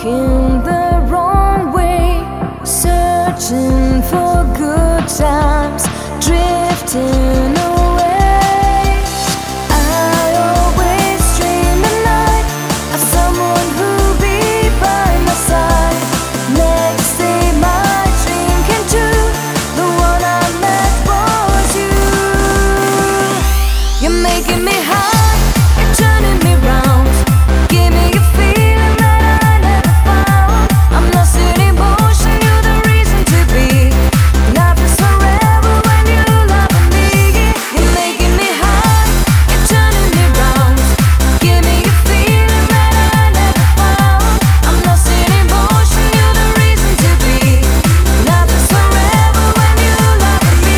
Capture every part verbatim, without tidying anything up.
walking the wrong way, searching for good times, drifting away. I always dream at night of someone who'll be by my side. Next day my dream came true, the one I met was you. You're making me high, you're turning me round, give me a feeling that I never found. I'm lost in emotion, you're the reason to be. Life is forever when you love me. You're making me high, you're turning me round, give me a feeling that I never found. I'm lost in emotion, you're the reason to be. Life is forever when you love me.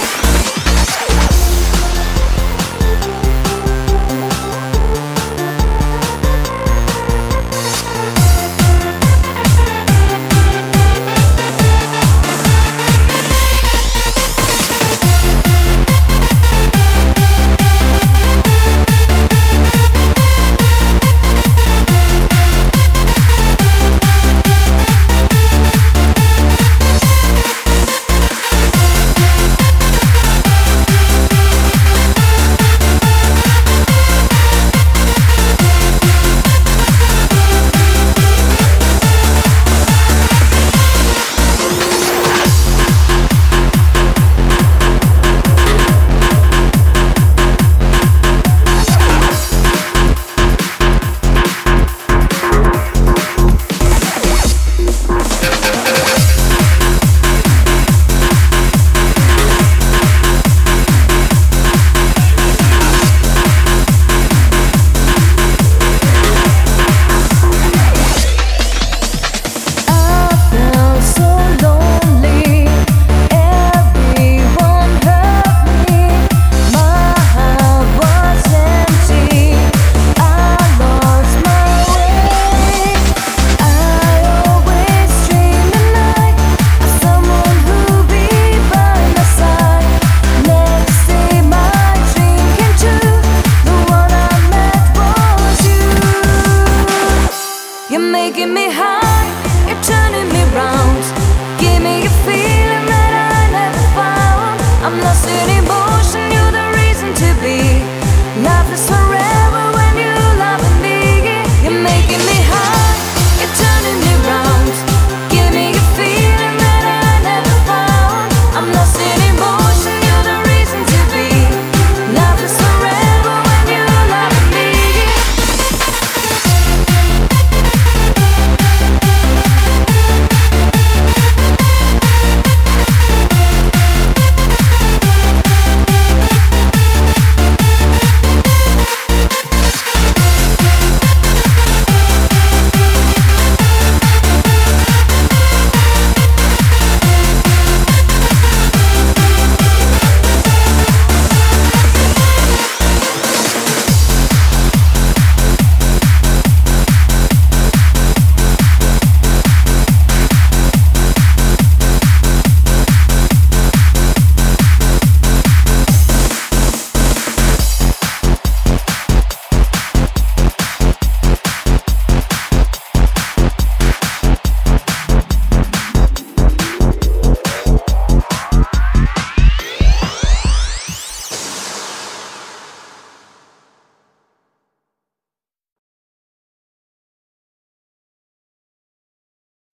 You're making me high, you're turning me round, give me a feeling that I never found. I'm lost in emotion.